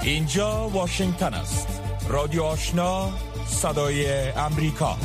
اینجا واشنگتن است. رادیو آشنا، صدای امریکا.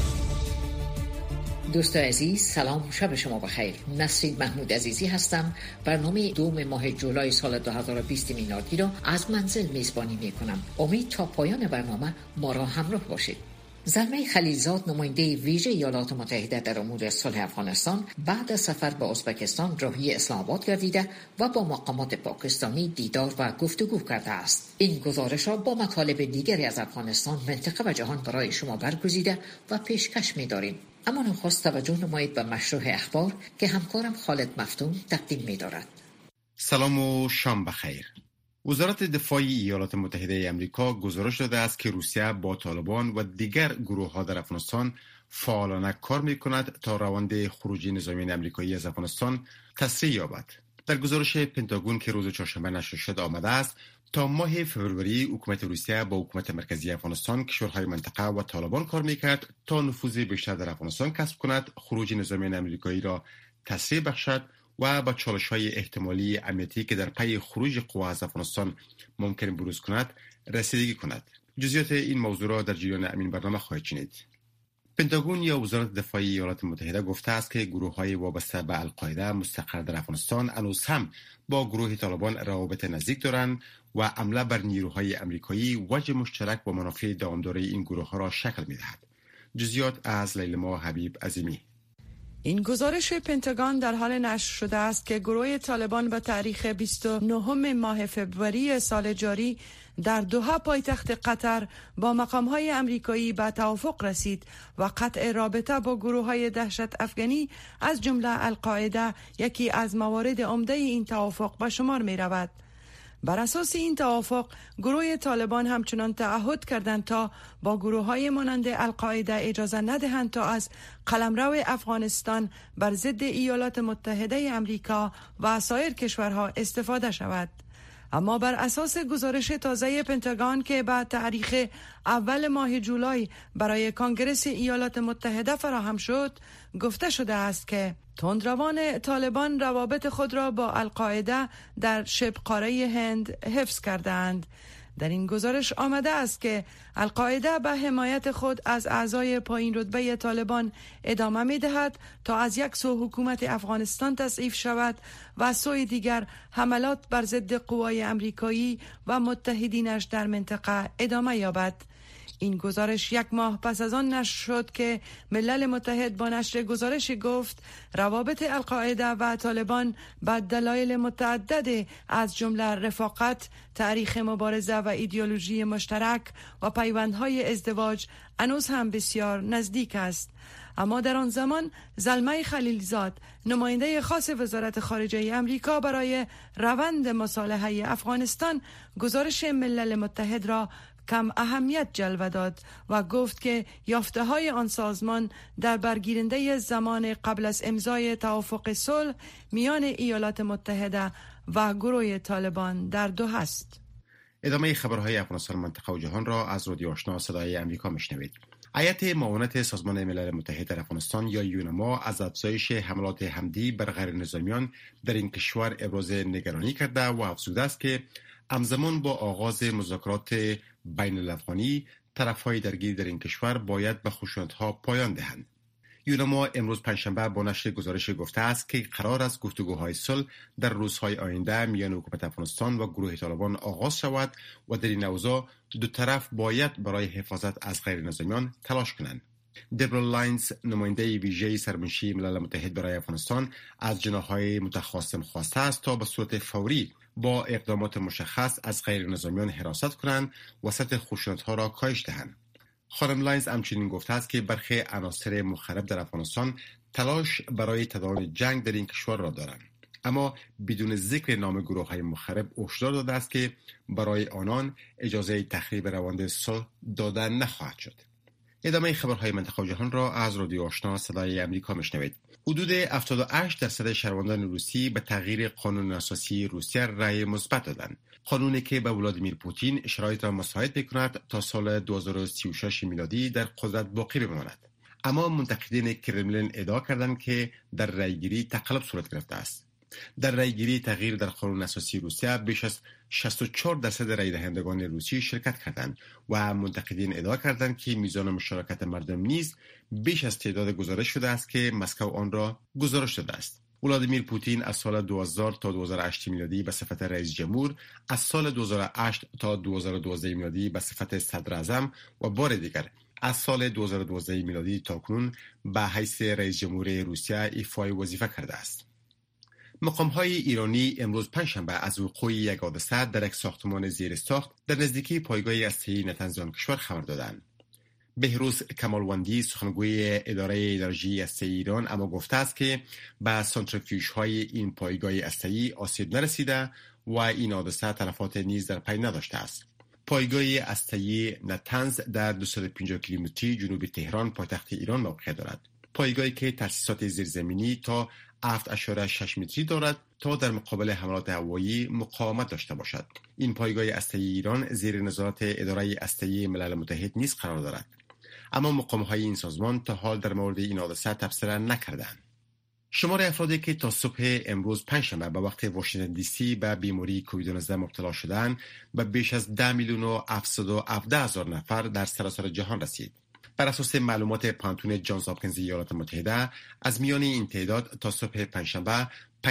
دوست عزیز، سلام، شب شما بخیر. نسرین محمود عزیزی هستم. برنامه 2 ماه جولای سال 2020 میلادی را از منزل میزبانی میکنم. امید تا پایان برنامه ما را همراه باشید. زلمه خلیلزاد، نماینده ویژه ایالات متحده در امور صلح افغانستان، بعد از سفر به ازبکستان راهی اسلام آباد گردیده و با مقامات پاکستانی دیدار و گفتگو کرده است. این گزارش را با مطالب دیگری از افغانستان، منطقه و جهان برای شما برگزیده و پیشکش می‌داریم. اما نخست توجه نمایید به مشروع اخبار که همکارم خالد مفتون تقدیم می‌دارد. سلام و شام بخیر. وزارت دفاع ایالات متحده آمریکا گزارش داده است که روسیه با طالبان و دیگر گروه‌ها در افغانستان فعالانه کار می‌کند تا روند خروج نظامیان آمریکایی از افغانستان تسریع یابد. در گزارش پنتاگون که روز چهارشنبه نشر شد آمده است تا ماه فوریه حکومت روسیه با حکومت مرکزی افغانستان، کشورهای منطقه و طالبان کار می‌کرد تا نفوذ بیشتر در افغانستان کسب کند، خروج نظامیان آمریکایی را تسریع بخشد و با چالش‌های احتمالی امنیتی که در پی خروج قوا از افغانستان ممکن بروز کند رسیدگی کند. جزئیات این موضوع را در جریان همین برنامه خواهید شنید. پنتاگون یا وزارت دفاع ایالات متحده گفته است که گروه‌های وابسته به القاعده مستقر در افغانستان هنوز هم با گروه طالبان روابط نزدیک دارند و حمله بر نیروهای آمریکایی وجه مشترک با منافع دامدار این گروه‌ها را شکل می‌دهد. جزئیات از لیلما حبیب عظیمی. این گزارش پنتاگون در حال نشر شده است که گروه طالبان به تاریخ 29 ماه فوریه سال جاری در دوحه پایتخت قطر با مقام‌های آمریکایی به توافق رسید و قطع رابطه با گروه‌های دهشت افغانی از جمله القاعده یکی از موارد عمده این توافق به شمار می‌رود. بر اساس این توافق گروه طالبان همچنان تعهد کردند تا با گروه‌های مانند القاعده اجازه ندهند تا از قلمرو افغانستان بر ضد ایالات متحده آمریکا و سایر کشورها استفاده شود. اما بر اساس گزارش تازه پنتاگون که به تاریخ اول ماه جولای برای کنگره ایالات متحده فراهم شد، گفته شده است که تندروان طالبان روابط خود را با القاعده در شبه قاره هند حفظ کردند. در این گزارش آمده است که القاعده به حمایت خود از اعضای پایین رتبه طالبان ادامه می دهد تا از یک سو حکومت افغانستان تضعیف شود و سوی دیگر حملات بر ضد قوای امریکایی و متحدینش در منطقه ادامه یابد. این گزارش یک ماه پس از آن نشر شد که ملل متحد با نشر گزارش گفت روابط القاعده و طالبان به دلایل متعدد از جمله رفاقت، تاریخ مبارزه و ایدئولوژی مشترک و پیوندهای ازدواج هنوز هم بسیار نزدیک است. اما در آن زمان زلمه خلیلزاد، نماینده خاص وزارت خارجه آمریکا برای روند مصالحه افغانستان، گزارش ملل متحد را کم اهمیت جلوه داد و گفت که یافته‌های آن سازمان در برگیرنده زمان قبل از امضای توافق صلح میان ایالات متحده و گروه طالبان در دوحه است. ادامه خبرهای افغانستان، منطقه و جهان را از رادیو آشنا صدای امریکا میشنوید. هیئت معاونت سازمان ملل متحد در افغانستان یا یونما از افزایش حملات حمدی بر غیر نظامیان در این کشور ابراز نگرانی کرده و افزوده است که همزمان با آغاز مذاکرات بین الافغانی، طرف‌های درگیر در این کشور باید به خشونت‌ها پایان دهند. یونما امروز پنجشنبه با نشر گزارش گفته است که قرار است گفتگوهای صلح در روزهای آینده میان حکومت افغانستان و گروه طالبان آغاز شود و در این اوضاع دو طرف باید برای حفاظت از غیر نظامیان تلاش کنند. دبرا لاینز، نماینده ویژه سرمنشی ملل متحد برای افغانستان، از جناح‌های متخاصم خواسته است تا به صورت فوری با اقدامات مشخص از غیر نظامیان حراست کنند و سطح خشونت‌ها را کاهش دهند. خانم لاینز همچنین گفته است که برخی عناصر مخرب در افغانستان تلاش برای تداوم جنگ در این کشور را دارند، اما بدون ذکر نام گروه‌های مخرب هشدار داده است که برای آنان اجازه تخریب روند صلح داده نخواهد شد. ادامه خبرهای منطقه و جهان را از رادیو آشنا صدای امریکا میشنوید. حدود 78% شهروندان روسی به تغییر قانون اساسی روسیه رأی مثبت دادند. قانونی که به ولادیمیر پوتین شرایط را مساعد می‌کند تا سال 2036 میلادی در قدرت باقی بماند. اما منتقدین کرملین ادعا کردند که در رأیگیری تقلب صورت گرفته است. در رأیگیری تغییر در قانون اساسی روسیه بیش از 64% رای دهندگان روسی شرکت کردند و منتقدین ادعا کردند که میزان مشارکت مردم نیز بیش از تعداد گزارش شده است که مسکو آن را گزارش داده است. ولادیمیر پوتین از سال 2000 تا 2008 میلادی به صفت رئیس جمهور، از سال 2008 تا 2012 میلادی به صفت صدر اعظم و بار دیگر از سال 2012 میلادی تا کنون به حیث رئیس جمهور روسیه ایفای وظیفه کرده است. مقام‌های ایرانی امروز پنجشنبه از وقوع یک حادثه در یک ساختمان زیرساخت در نزدیکی پایگاه هسته‌ای نتنز آن کشور خبر دادند. بهروز کمالوندی سخنگوی اداره انرژی هسته‌ای ایران اما گفته است که به سانتریفیوژهای این پایگاه هسته‌ای آسیب نرسیده و این حادثه تلفات نیز در پی نداشته است. پایگاه هسته‌ای نتنز در 250 کیلومتری جنوب تهران پایتخت ایران موقعیت دارد. پایگاهی که تاسیسات زیرزمینی تا 7.6 متری دارد تا در مقابل حملات هوایی مقاومت داشته باشد. این پایگاه هسته‌ای ایران زیر نظارت اداره هسته‌ای ملل متحد نیز قرار دارد. اما مقام‌های این سازمان تا حال در مورد این حادثه تبصره نکردند. شمار افرادی که تا صبح امروز پنجشنبه به وقت واشنگتن دی سی به بیماری کووید 19 مبتلا شدند به بیش از 10,717,000 نفر در سراسر جهان رسید. بر اساس معلومات پانتون جانز هاپکینز ایالات متحده، از میان این تعداد تا صبح پنجشنبه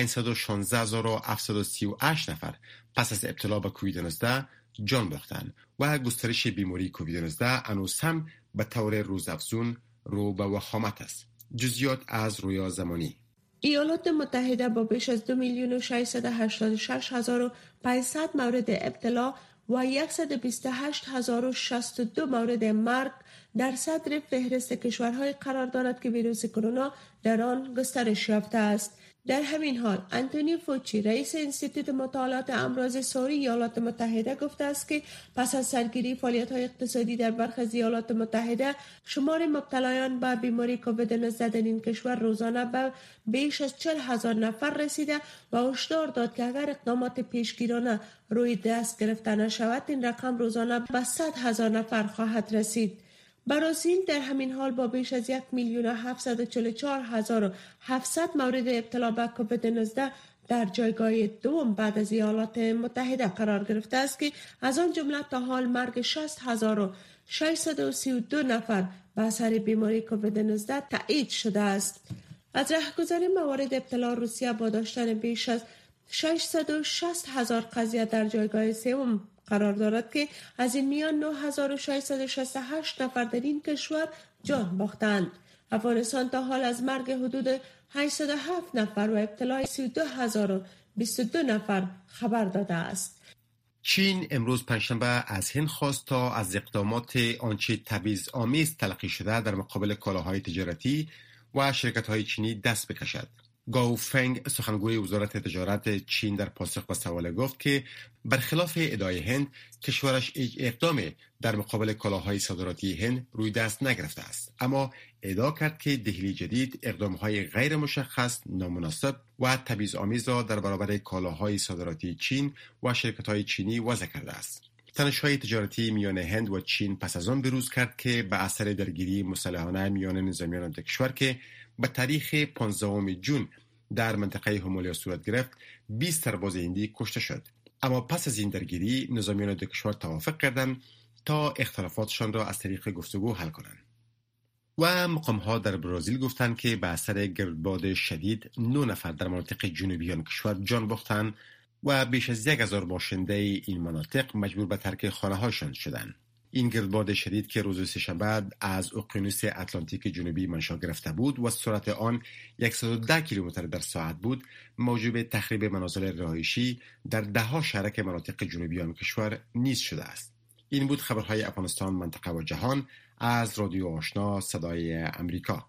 516,738 نفر پس از ابتلا به کووید 19 جان باختند و گسترش بیماری کووید 19 هنوز هم به طور روزافزون رو به وخامت است. جزئیات از رویا زمانی. ایالات متحده با بیش از 2,686,500 مورد ابتلا و 128,062 مورد مرگ در صدر فهرست کشورهای قرار دارد که ویروس کرونا در آن گسترش یافته است. در همین حال انتونی فوچی رئیس انستیتوت مطالعات امراض ساری ایالات متحده گفته است که پس از سرگیری فعالیت‌های اقتصادی در برخی از ایالات متحده، شمار مبتلایان به بیماری کووید 19 در این کشور روزانه به بیش از 40,000 نفر رسیده و هشدار داد که اگر اقدامات پیشگیرانه روی دست گرفته نشود این رقم روزانه به 100,000 نفر خواهد رسید. برازیل در همین حال با بیش از 1,744,700 مورد ابتلا به کووید 19 در جایگاه دوم بعد از ایالات متحده قرار گرفته است که از آن جمله تا حال مرگ 60,632 نفر به اثر بیماری کووید 19 تایید شده است. از رهگذر موارد ابتلا روسیه با داشتن بیش از 660,000 قضیه در جایگاه سوم قرار دارد که از این میان 9,668 نفر در این کشور جان باختند. افغانستان تا حال از مرگ حدود 807 نفر و ابتلای 32,022 نفر خبر داده است. چین امروز پنجشنبه از هند خواست تا از اقدامات آنچه تبعیض‌آمیز تلقی شده در مقابل کالاهای تجارتی و شرکت‌های چینی دست بکشد. گاو فنگ سخنگوی وزارت تجارت چین در پاسخ به سوال گفت که برخلاف ادعای هند کشورش هیچ اقدامی در مقابل کالاهای صادراتی هند روی دست نگرفته است، اما ادعا کرد که دهلی جدید اقدامهای غیر مشخص، نامناسب و تبعیض‌آمیز را در برابر کالاهای صادراتی چین و شرکت‌های چینی وضع کرده است. تنش‌های تجارتی میان هند و چین پس از آن بروز کرد که به اثر درگیری مسلحانه میان نظامیان دو کشور که به تاریخ 15 جون در منطقه هومولیا صورت گرفت 20 سرباز هندی کشته شد. اما پس از این درگیری نظامیان دو کشور توافق کردند تا اختلافاتشان را از طریق گفتگو حل کنند. و مقام‌ها در برزیل گفتند که به اثر گردباد شدید 9 نفر در مناطق جنوبی آن کشور جان باختند و بیش از 1,000 باشنده این مناطق مجبور به ترک خانه‌هایشان شدند. این گردباد شدید که روز سه‌شنبه از اقیانوس اتلانتیک جنوبی منشأ گرفته بود و سرعت آن 110 کیلومتر در ساعت بود، موجب تخریب منازل رهایشی در ده‌ها شهرک مناطق جنوبی آن کشور نیز شده است. این بود خبرهای افغانستان، منطقه و جهان از رادیو آشنا صدای امریکا.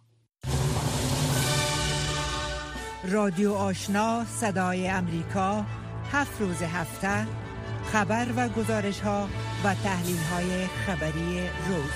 رادیو آشنا صدای امریکا 7 روز هفته خبر و گزارش‌ها و تحلیل‌های خبری روز.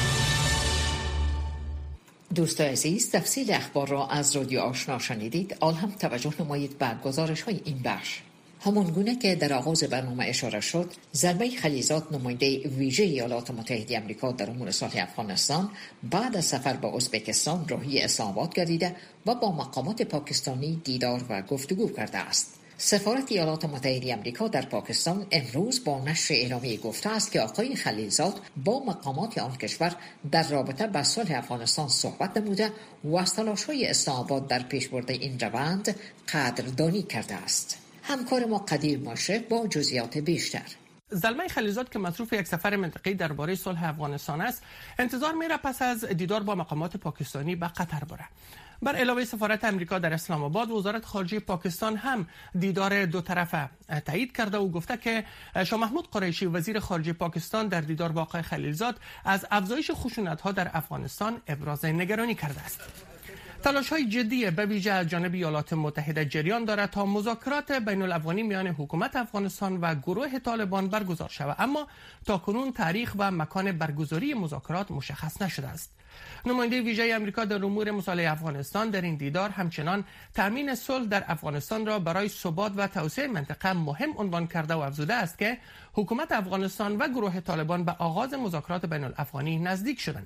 دوستان عزیز، تفصیل اخبار را از رادیو آشنا شنیدید. آل هم توجه نمایید به گزارش‌های این بخش. همانگونه که در آغاز برنامه اشاره شد، زلمه خلیزات نماینده ویژه ایالات متحده آمریکا در امور صلح افغانستان بعد از سفر به ازبکستان راهی اسلام آباد گردیده و با مقامات پاکستانی دیدار و گفتگو کرده است. سفارت ایالات متحده آمریکا در پاکستان امروز با نشر اعلامیه گفته است که آقای خلیلزاد با مقامات آن کشور در رابطه با صلح افغانستان صحبت نموده و از تلاش‌های اسلام آباد در پیشبرد این روند قدردانی کرده است. همکار ما قدیر مشرف با جزئیات بیشتر. زلمه خلیلزاد که مصروف یک سفر منطقه‌ای درباره صلح افغانستان است، انتظار میره پس از دیدار با مقامات پاکستانی به قطر بره. بر علاوه سفارت امریکا در اسلام آباد، وزارت خارجه پاکستان هم دیدار دو طرفه تایید کرده و گفته که شاه محمود قریشی وزیر خارجه پاکستان در دیدار با آقای خلیلزاد از افزایش خشونت‌ها در افغانستان ابراز نگرانی کرده است. تلاش‌های جدی به ویژه از جانب ایالات متحده جریان دارد تا مذاکرات بین‌الافغانی میان حکومت افغانستان و گروه طالبان برگزار شود، اما تاکنون تاریخ و مکان برگزاری مذاکرات مشخص نشده است. نماینده ویژه آمریکا در امور مصالحه افغانستان در این دیدار همچنان تامین صلح در افغانستان را برای ثبات و توسعه منطقه مهم عنوان کرده و افزوده است که حکومت افغانستان و گروه طالبان به آغاز مذاکرات بین‌الافغانی نزدیک شدند.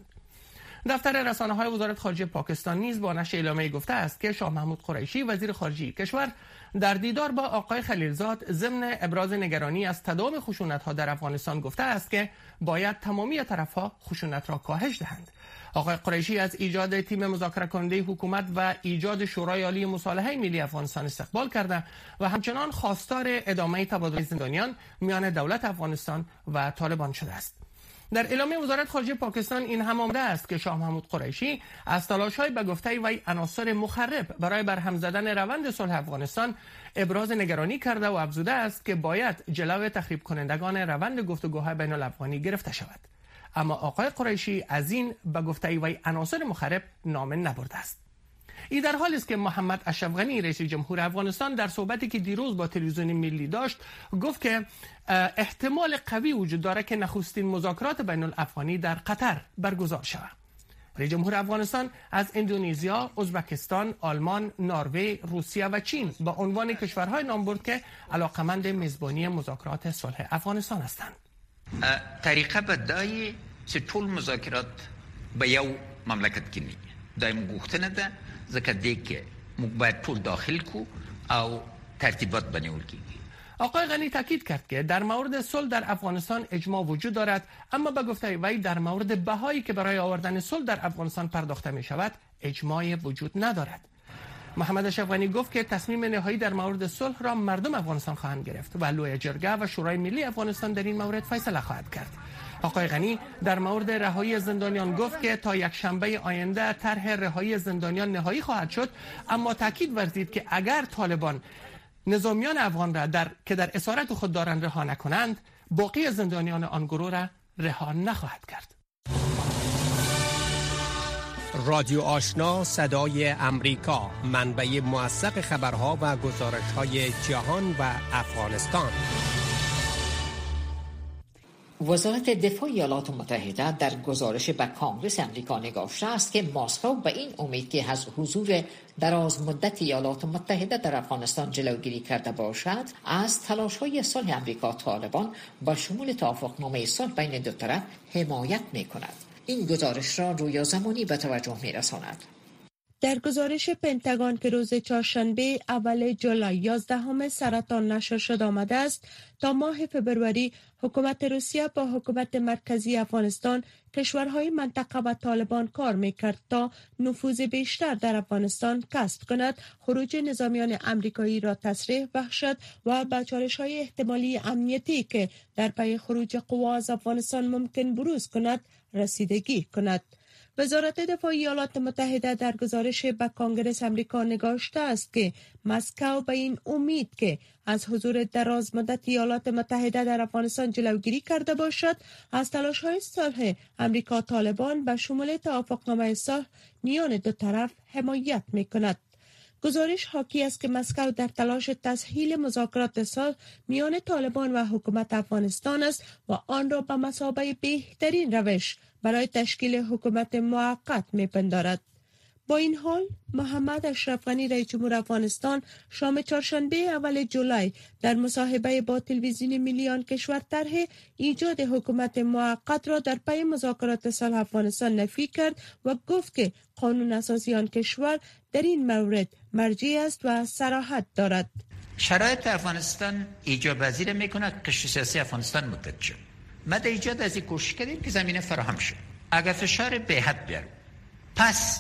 دفتر رسانه‌های وزارت خارجه پاکستان نیز با نشر اعلامیه گفته است که شاه محمود قریشی وزیر خارجه کشور در دیدار با آقای خلیلزاد ضمن ابراز نگرانی از تداوم خشونت‌ها در افغانستان گفته است که باید تمامی طرف‌ها خشونت را کاهش دهند. آقای قریشی از ایجاد تیم مذاکره کننده حکومت و ایجاد شورای عالی مصالحه ملی افغانستان استقبال کرده و همچنان خواستار ادامه تبادل زندانیان میان دولت افغانستان و طالبان شده است. در اعلامیه وزارت خارجه پاکستان این هم آمده است که شاه محمود قریشی از تلاش‌های به گفته وی عناصر مخرب برای برهم زدن روند صلح افغانستان ابراز نگرانی کرده و افزوده است که باید جلو تخریب کنندگان روند گفتگوهای بین‌الافغانی گرفته شود. اما آقای قریشی از این به گفته وی عناصر مخرب نام نبرده است. این در حالی است که محمد اشرف غنی رئیس جمهور افغانستان در صحبتی که دیروز با تلویزیون ملی داشت گفت که احتمال قوی وجود دارد که نخستین مذاکرات بین الافغانی در قطر برگزار شود. رئیس جمهور افغانستان از اندونزیا، ازبکستان، آلمان، نروژ، روسیه و چین با عنوان کشورهای نام برد که علاقمند میزبانی مذاکرات صلح افغانستان هستند. طریقه به دای چې ټول مذاکرات به یو مملکت کې نه دای مغوښتنه ده ځکه دې کې موږ باید ټول داخل کو او ترتیبات بنیول کیږي. آقای غنی تاکید کرد که در مورد صلح در افغانستان اجماع وجود دارد، اما به گفته وی در مورد بهایی که برای آوردن صلح در افغانستان پرداخته می شود اجماع وجود ندارد. محمد اشرف غنی گفت که تصمیم نهایی در مورد صلح را مردم افغانستان خواهند گرفت و لوی جرگه و شورای ملی افغانستان در این مورد فیصله خواهد کرد. آقای غنی در مورد رهایی زندانیان گفت که تا یک شنبه آینده طرح رهایی زندانیان نهایی خواهد شد، اما تاکید ورزید که اگر طالبان نظامیان افغان را که در اسارت خود دارند رها نکنند، باقی زندانیان آن گروه را رها نخواهد کرد. رادیو آشنا صدای امریکا، منبع موثق خبرها و گزارش‌های جهان و افغانستان. وزارت دفاع ایالات متحده در گزارش به کانگرس امریکا نگاشته است که مسکو به این امید که از حضور دراز مدت ایالات متحده در افغانستان جلوگیری کرده باشد، از تلاش‌های صلح امریکا طالبان با شمول توافقنامه صلح بین دو طرف حمایت می‌کند. این گزارش را رویا زمانی به توجه می‌رساند. در گزارش پنتاگون که روز چهارشنبه اول جولای 11 سرطان نشر شده آمده است، تا ماه فبروری حکومت روسیه با حکومت مرکزی افغانستان، کشورهای منطقه و طالبان کار میکرد تا نفوذ بیشتر در افغانستان کسب کند، خروج نظامیان امریکایی را تسریع بخشد و به چالش‌های احتمالی امنیتی که در پی خروج قوا از افغانستان ممکن بروز کند رسیدگی کند. وزارت دفاع ایالات متحده در گزارش به کانگرس امریکا نگاشته است که مسکو به این امید که از حضور دراز مدت ایالات متحده در افغانستان جلوگیری کرده باشد، از تلاش‌های صلح امریکا طالبان به شمول توافقنامه صلح میان دو طرف حمایت می‌کند. گزارش حاکی است که مسکو در تلاش تسهیل مذاکرات صلح میان طالبان و حکومت افغانستان است و آن را به مثابه بهترین روش برای تشکیل حکومت موقت می‌پندارد. با این حال محمد اشرف غنی رئیس جمهور افغانستان شام چهارشنبه اول جولای در مصاحبه با تلویزیون ملی آن کشور طرح ایجاد حکومت موقت را در پی مذاکرات صلح افغانستان نفی کرد و گفت که قانون اساسی آن کشور در این مورد مرجع است و صراحت دارد. شرایط افغانستان ایجاب پذیر میکنه که قشر سیاسی افغانستان متحد شد. ما در ایجاد از این کوشش کردیم که زمینه فراهم شد. اگر فشار به حد بیارم پس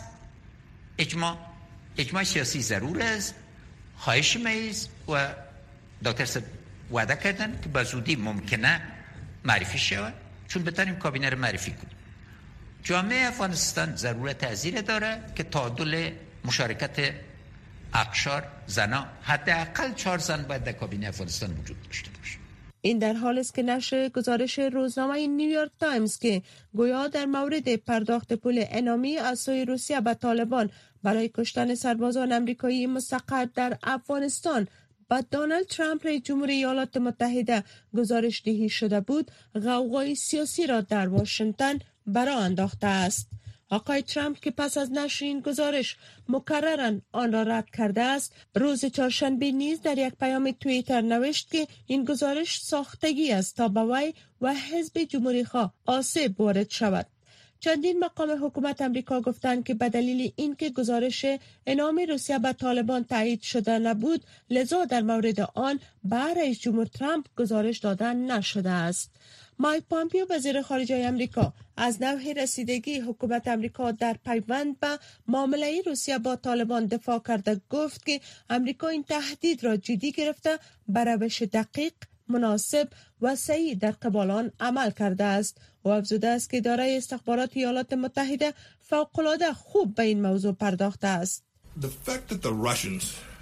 اجماع سیاسی ضرور است. خواهش میز و دکتر صاحب وعده کردن که به زودی ممکنه معرفی شود، چون بتونیم کابینه رو معرفی کنیم. جامعه افغانستان ضرورت تأثیر داره که تعادل مشارکت اقشار زنا، حداقل 4 زن باید در کابینه افغانستان وجود داشته باشه. این در حال است که نشر گزارش روزنامه نیویورک تایمز که گویا در مورد پرداخت پول انعامی از سوی روسیه به طالبان برای کشتن سربازان آمریکایی مستقر در افغانستان با دونالد ترامپ رئیس جمهور ایالات متحده گزارش دهی شده بود، غوغای سیاسی را در واشنگتن برآ انداخته است. آقای ترامپ که پس از نشر این گزارش مکرراً آن را رد کرده است، روز چهارشنبه نیز در یک پیام توییتر نوشت که این گزارش ساختگی است تا به وی و حزب جمهوری‌خواه آسیب وارد شود. چندین مقام حکومت امریکا گفتند که به دلیل اینکه گزارش انعام روسیه به طالبان تایید شده نبود، لذا در مورد آن به رئیس جمهور ترامپ گزارش داده نشده است. مایک پامپیو وزیر خارجه امریکا از نوع رسیدگی حکومت امریکا در پیوند به معامله روسیه با طالبان دفاع کرده گفت که امریکا این تهدید را جدی گرفته به روش دقیق، مناسب و صحیح در قبال آن عمل کرده است و افزوده است که اداره استخبارات ایالات متحده فوق‌العاده خوب به این موضوع پرداخته است. The fact that the Russians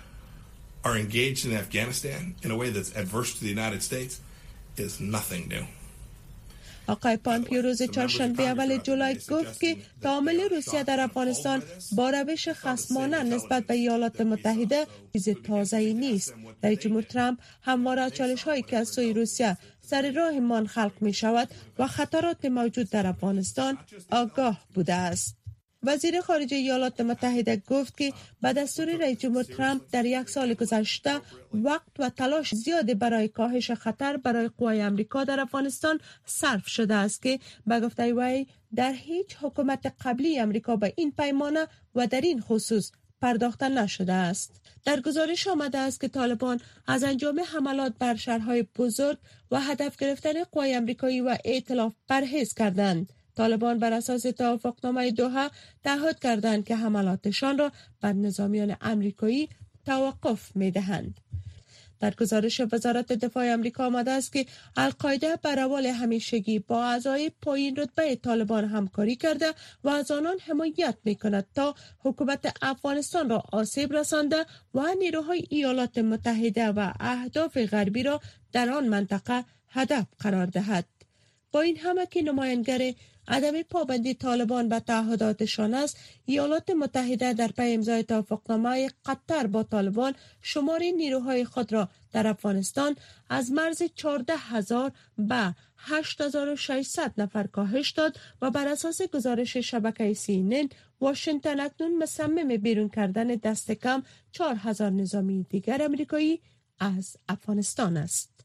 are engaged in Afghanistan in a way that's adverse to the United States is nothing new. آقای پامپیو روز چهارشنبه اول جولای گفت که تعامل روسیه در افغانستان با روش خصمانه نسبت به ایالات متحده چیز تازه‌ای نیست. رئیس جمهور ترامپ همواره چالش‌هایی که از سوی روسیه سر راهمان خلق می‌شود و خطرات موجود در افغانستان آگاه بوده است. وزیر خارجه ایالات متحده گفت که به دستور رئیس جمهور ترامپ در یک سال گذشته وقت و تلاش زیادی برای کاهش خطر برای قوای آمریکا در افغانستان صرف شده است که به گفته وی در هیچ حکومت قبلی آمریکا به این پیمانه و در این خصوص پرداخته نشده است. در گزارش آمده است که طالبان از انجام حملات بر شهرهای بزرگ و هدف گرفتن قوای آمریکایی و ائتلاف پرهیز کردند. طالبان بر اساس توافقنامه دوحه تعهد کردند که حملاتشان را بر نظامیان آمریکایی توقف می‌دهند. در گزارش وزارت دفاع آمریکا آمده است که القاعده به روال همیشگی با اعضای پایین رتبه طالبان همکاری کرده و از آنان حمایت می‌کند تا حکومت افغانستان را آسیب رسانده و نیروهای ایالات متحده و اهداف غربی را در آن منطقه هدف قرار دهد. با این همه که نمایانگر عدم پابندی طالبان به تعهداتشان است، ایالات متحده در پی امضای توافقنامه قطر با طالبان شمار نیروهای خود را در افغانستان از مرز 14,000 به 8,600 نفر کاهش داد و بر اساس گزارش شبکه CNN واشنگتن اکنون مصمم بیرون کردن دست کم 4,000 نظامی دیگر آمریکایی از افغانستان است.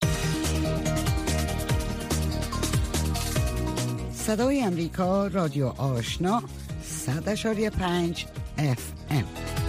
صدای امریکا، رادیو آشنا، 100.5 FM.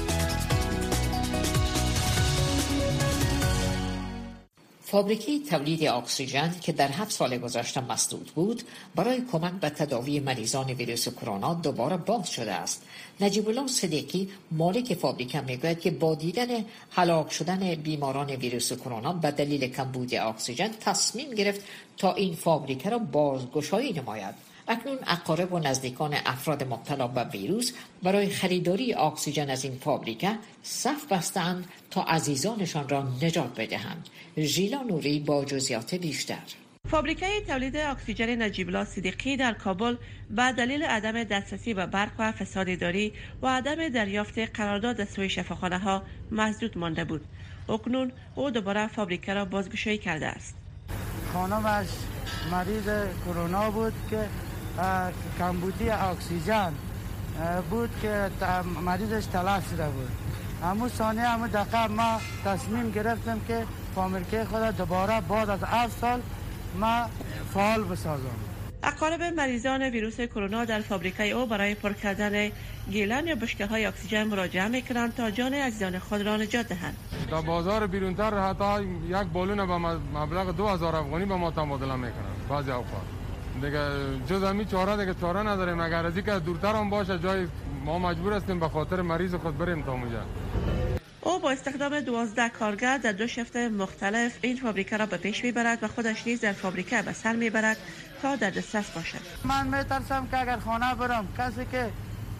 فابریکه تولید اکسیژن که در 7 سال گذشته مسدود بود برای کمک به تداوی مریضان ویروس کرونا دوباره باز شده است. نجیب الله صدیقی مالک فابریکه میگوید که با دیدن هلاک شدن بیماران ویروس کرونا به دلیل کمبود اکسیژن تصمیم گرفت تا این فابریکه را بازگشایی نماید. اکنون اقارب و نزدیکان افراد مبتلا به ویروس برای خریداری اکسیژن از این فابریکه صف بستند تا عزیزانشان را نجات بدهند. ژیلا نوری با جزئیات بیشتر. فابریکه تولید اکسیژن نجیب الله صدیقی در کابل به دلیل عدم دسترسی به برق و فساد اداری و عدم دریافت قرارداد از سوی شفاخانه‌ها مسدود مانده بود. اکنون او دوباره فابریکه را بازگشایی کرده است. خانمش مریض کرونا بود که کمبودی اکسیژن بود که مریضش تلف شده بود. همون ثانیه همون دقیقه ما تصمیم گرفتم که فامیلکه خود دوباره بعد از 7 سال ما فعال بسازم. اقارب مریضان ویروس کرونا در فابریکه او برای پر کردن گیلان یا بشکه‌های اکسیژن مراجعه میکنند تا جان عزیزان خود را نجات دهند. در بازار بیرونتر حتی یک بالون به مبلغ 2000 افغانی به ما تبادله میکنند بعضی اوقات. دیگه جز همین چاره نداریم، اگر از اینکه دورتر هم باشه جای ما مجبور هستیم به خاطر مریض خود بریم تا اونجا. او با استخدام 12 کارگر در 2 شیفت مختلف این فابریکه را به پیش میبرد و خودش نیز در فابریکه به سر میبرد تا در دسترس باشد. من میترسم که اگر خانه برم کسی که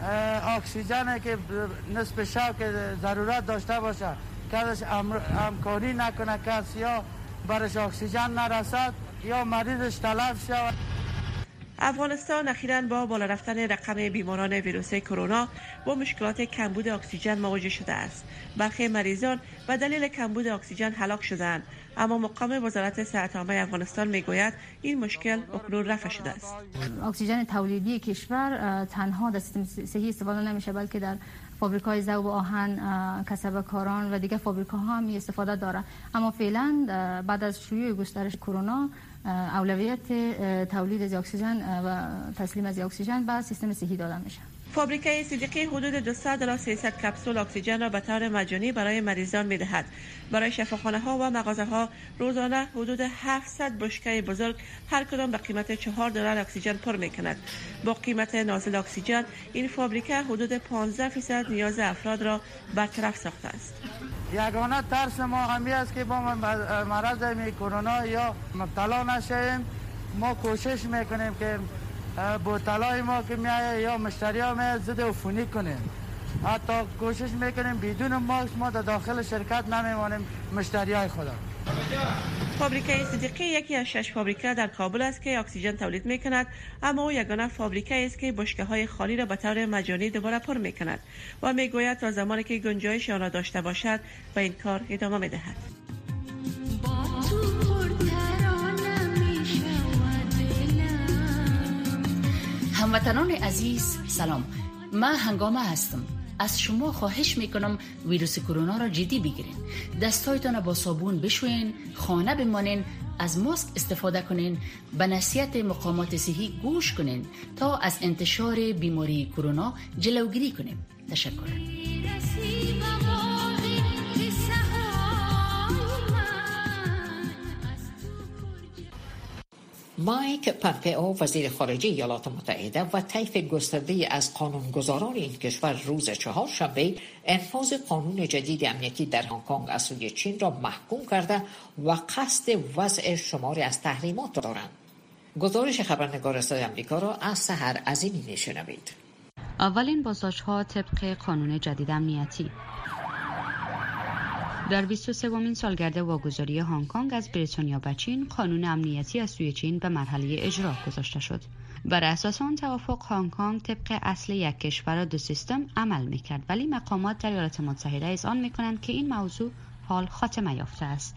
اکسیژن که نصف شب که ضرورت داشته باشه کسی همکاری نکنه، کسی یا برش اکسیژن نرسد یا مریضش تلف شود. افغانستان اخیراً با بالا رفتن رقم بیماران ویروس کرونا با مشکلات کمبود اکسیژن مواجه شده است. برخی مریضان به دلیل کمبود اکسیژن هلاک شدند، اما مقام وزارت صحت عامه افغانستان میگوید این مشکل اکنون رفع شده است. اکسیژن تولیدی کشور تنها در سیستم صحی استفاده نمیشه، بلکه در فابریکای ذوب آهن، کسب کاران و دیگر فابریکاها هم استفاده داره. اما فعلا بعد از شیوع گسترش کرونا اولویت تولید از اکسیژن و تسلیم از اکسیژن به سیستم صحی داده میشه. فابریکه صدیقی حدود 200 تا 300 کپسول اکسیژن را به طور مجانی برای مریضان میدهد. برای شفاخانه ها و مغازه ها روزانه حدود 700 بشکه بزرگ هر کدام به قیمت $4 اکسیژن پر میکند. با قیمت نازل اکسیژن این فابریکه حدود 15% نیاز افراد را برطرف ساخته است. یگانه ترس ما همی است که با مرض کرونا یا مبتلا نشیم. ما کوشش میکنیم که بوتلای ما که میایه یا مشتری ها میایه ضد عفونی کنیم. حتی کوشش میکنیم بدون ماسک ما در داخل شرکت نمیمانیم مشتری های خدا. فابریکه صدیقی یکی از 6 فابریکه در کابل است که اکسیژن تولید میکند، اما او یگانه فابریکه است که بشکه های خالی را به طور مجانی دوباره پر میکند و میگوید تا زمانی که گنجایش آن را داشته باشد به این کار ادامه میدهد. هموطنان عزیز سلام، من هنگامه هستم. از شما خواهش میکنم ویروس کرونا را جدی بگیرین. دستایتان با صابون بشوین، خانه بمانین، از ماسک استفاده کنین، به نصیحت مقامات صحی گوش کنین تا از انتشار بیماری کرونا جلوگیری کنیم. تشکر. مایک پامپئو وزیر خارجه ایالات متحده و طیف گسترده از قانونگذاران این کشور روز چهارشنبه انفاذ قانون جدید امنیتی در هنگ کنگ از سوی چین را محکوم کرده و قصد وضع شماری از تحریمات دارند. گزارش خبرنگار صدای آمریکا را از سحر عظیمی میشنوید. اولین بازداشت‌ها طبق قانون جدید امنیتی. در 23مین سالگرد واگذاری هنگ کنگ از بریتانیا به چین، قانون امنیتی از سوی چین به مرحله اجرا گذاشته شد. بر اساس آن توافق هنگ کنگ طبق اصل یک کشور و 2 سیستم عمل می‌کرد، ولی مقامات در ایالات متحده اذعان می‌کنند که این موضوع حال خاتمه یافته است.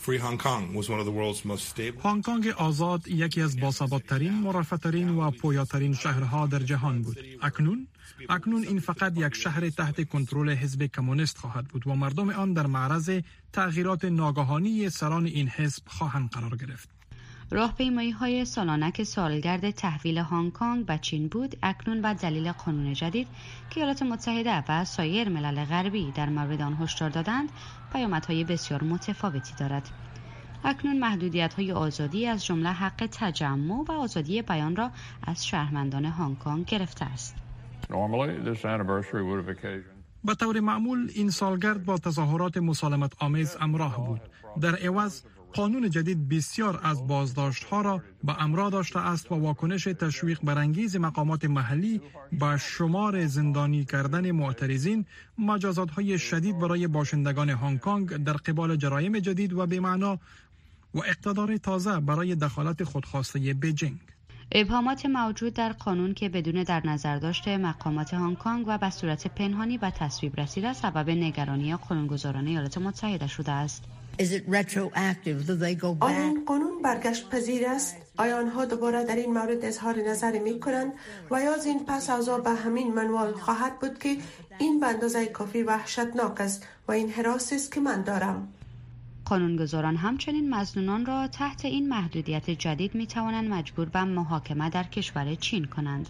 هنگ کنگ آزاد یکی از باثبات‌ترین، مرفه‌ترین و پویاترین شهرها در جهان بود. اکنون این فقط یک شهر تحت کنترل حزب کمونیست خواهد بود و مردم آن در معرض تغییرات ناگهانی سران این حزب خواهند قرار گرفت. راهپیمایی‌های سالانه که سالگرد تحویل هنگ کنگ به چین بود، اکنون به دلیل قانون جدید که ایالات متحده و سایر ملل غربی در مورد آن هشدار دادند، پیامدهای بسیار متفاوتی دارد. اکنون محدودیت‌های آزادی از جمله حق تجمع و آزادی بیان را از شهروندان هنگ کنگ گرفته است. به طور معمول این سالگرد با تظاهرات مسالمت آمیز همراه بود. در عوض قانون جدید بسیار از بازداشت‌ها را به همراه داشته است و واکنش تشویق برانگیز مقامات محلی با شمار زندانی کردن معترضین، مجازات‌های شدید برای باشندگان هنگ کنگ در قبال جرایم جدید و بی‌معنا و اقتدار تازه برای دخالت خودخواسته بیجینگ. ابهامات موجود در قانون که بدون در نظر داشته مقامات هنگ کنگ و به صورت پنهانی به تصویب رسیده سبب نگرانی قانونگذاران ایالات متحده شده است. آیا این قانون برگشت پذیر است؟ آیا آنها دوباره در این مورد اظهار نظر می کنند و یا از این پس اوضاع به همین منوال خواهد بود که این به اندازه کافی وحشتناک است و این حراس است که من دارم؟ قانونگذاران همچنین مظنونان را تحت این محدودیت جدید می توانند مجبور به محاکمه در کشور چین کنند.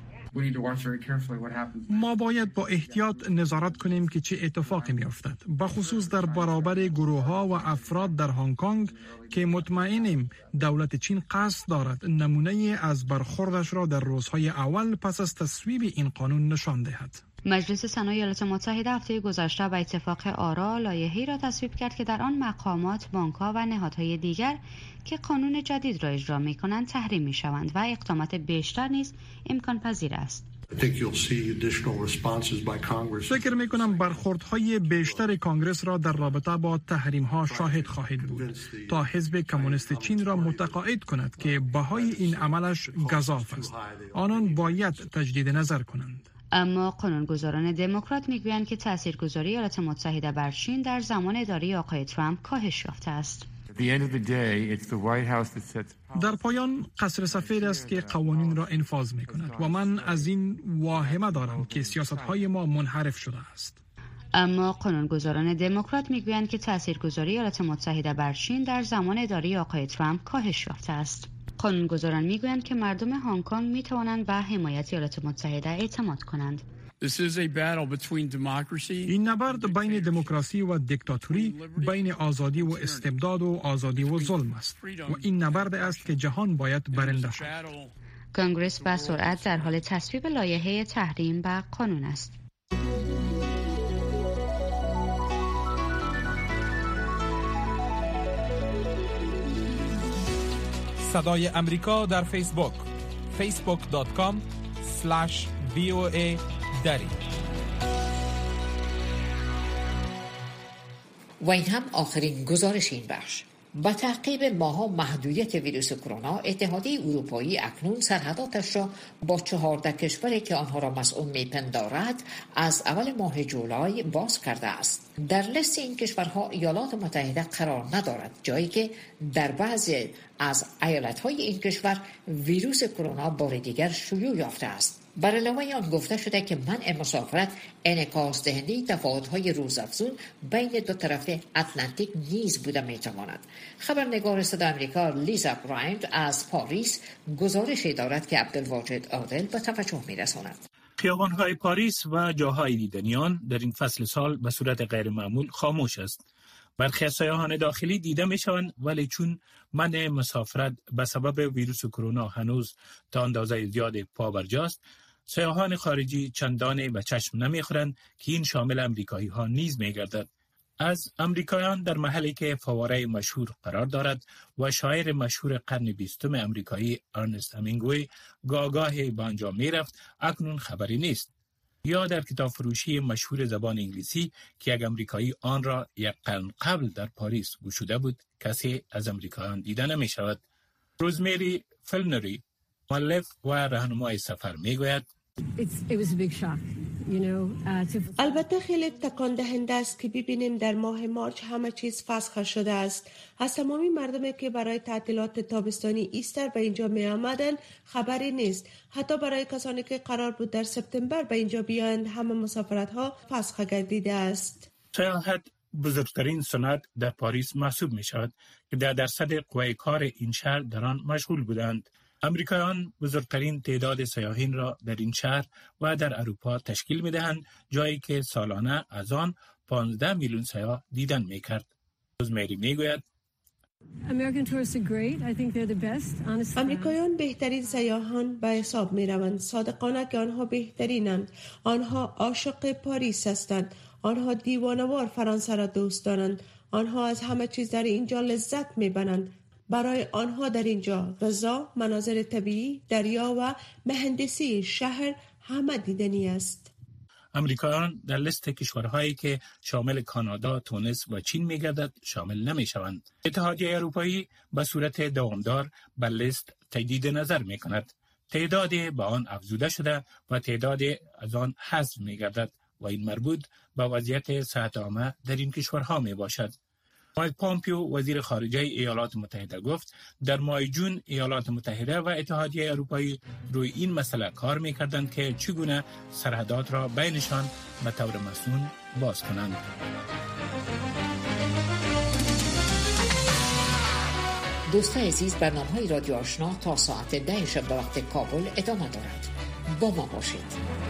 ما باید با احتیاط نظارت کنیم که چه اتفاقی می افتد، بخصوص در برابر گروه ها و افراد در هنگ کنگ که مطمئنیم دولت چین قصد دارد نمونه از برخوردش را در روزهای اول پس از تصویب این قانون نشان دهد. مجلس سنا ایالات متحده هفته گذشته به اتفاق آرا لایحه‌ای را تصویب کرد که در آن مقامات، بانک‌ها و نهادهای دیگر که قانون جدید را اجرا می‌کنند تحریم می‌شوند و اقدامات بیشتر نیز امکان پذیر است. فکر می‌کنم برخوردهای بیشتر کانگرس را در رابطه با تحریم‌ها شاهد خواهد بود تا حزب کمونیست چین را متقاعد کند که بهای این عملش گزاف است. آنان باید تجدید نظر کنند. اما قانونگذاران دموکرات میگویند که تاثیرگذاری ایالات متحده بر چین در زمان اداره آقای ترامپ کاهش یافته است. در پایان قصر سفید است که قوانین را انفاذ می کند و من از این واهمه دارم که سیاست‌های ما منحرف شده است. اما قانونگذاران دموکرات میگویند که تاثیرگذاری ایالات متحده بر چین در زمان اداره آقای ترامپ کاهش یافته است. قانونگذاران میگویند که مردم هنگ کنگ میتوانند به حمایت ایالات متحده اعتماد کنند. این نبرد بین دموکراسی و دیکتاتوری، بین آزادی و استبداد و آزادی و ظلم است و این نبرد است که جهان باید برنده شود. کنگرس به سرعت در حال تصویب لایحه تحریم به قانون است. صدای امریکا در فیسبوک facebook.com/VOA دری. و این هم آخرین گزارش این بخش. با تعقیب ماها محدودیت ویروس کرونا، اتحادیه اروپایی اکنون سرحداتش را با 14 کشوری که آنها را مسئول میپندارد از اول ماه جولای باز کرده است. در لیست این کشورها ایالات متحده قرار ندارد، جایی که در بعضی از ایالت‌های این کشور ویروس کرونا بار دیگر شیوع یافته است. بر علاوه آن گفته شده که منع مسافرت انعکاس دهنده تفاوت‌های روزافزون بین دو طرف اتلانتیک نیز بوده می‌تواند. خبرنگار صدای آمریکا لیزا برایند از پاریس گزارشی دارد که عبدالواجد عادل به توجه می‌رساند. خیابان‌های پاریس و جاهای دیدنیان در این فصل سال به صورت غیر معمول خاموش است. برخی از سیاحان داخلی دیده می‌شوند، ولی چون منع مسافرت به سبب ویروس کرونا هنوز تا اندازه زیاد پابرجاست، سیاحان خارجی چندانه به چشم نمیخورند که این شامل امریکایی ها نیز میگردد. از امریکایان در محلی که فواره مشهور قرار دارد و شاعر مشهور قرن 20 امریکایی ارنست همینگوی گاهی به آنجا میرفت اکنون خبری نیست. یا در کتاب فروشی مشهور زبان انگلیسی که یک امریکایی آن را یک قرن قبل در پاریس گشوده بود، کسی از امریکایان دیده نمی شود. روزمری فلنری، مؤلف و راهنمای سفر میگوید البته خیلی تکان دهنده است که ببینیم در ماه مارچ همه چیز فسخ شده است. از تمامی مردمی که برای تعطیلات تابستانی ایستر به اینجا می آمدند خبری نیست. حتی برای کسانی که قرار بود در سپتامبر به اینجا بیایند همه مسافرت ها فسخ گردیده است. سیاحت بزرگترین صنعت در پاریس محسوب می شود که 10% قوای کار این شهر در آن مشغول بودند. امریکایان بزرگترین تعداد سیاحین را در این شهر و در اروپا تشکیل می دهند، جایی که سالانه از آن 15 میلیون سیاح دیدن می کرد. روزمری می گوید امریکایان بهترین سیاحان به حساب می روند. صادقانه که آنها بهترینند. آنها عاشق پاریس هستند. آنها دیوانوار فرانسه را دوست دارند. آنها از همه چیز در اینجا لذت می برند. برای آنها در اینجا غذا، مناظر طبیعی، دریا و مهندسی شهر همه دیدنی است. امریکایان در لیست کشورهایی که شامل کانادا، تونس و چین می‌گردد شامل نمی‌شوند. اتحادیه اروپایی به صورت دوامدار بر لیست تجدید نظر می‌کند. تعداد به آن افزوده شده و تعداد از آن حذف می‌گردد و این مربوط به وضعیت صحت عامه در این کشورها میباشد. مایک پامپیو وزیر خارجه ایالات متحده گفت در ماه جون ایالات متحده و اتحادیه اروپایی روی این مسئله کار می‌کردند که چگونه سرحدات را بینشان به طور مسئول باز کنند. دوستان عزیز، برنامه‌های رادیو آشنا تا ساعت 10 شب به وقت کابل ادامه دارد. با ما باشید.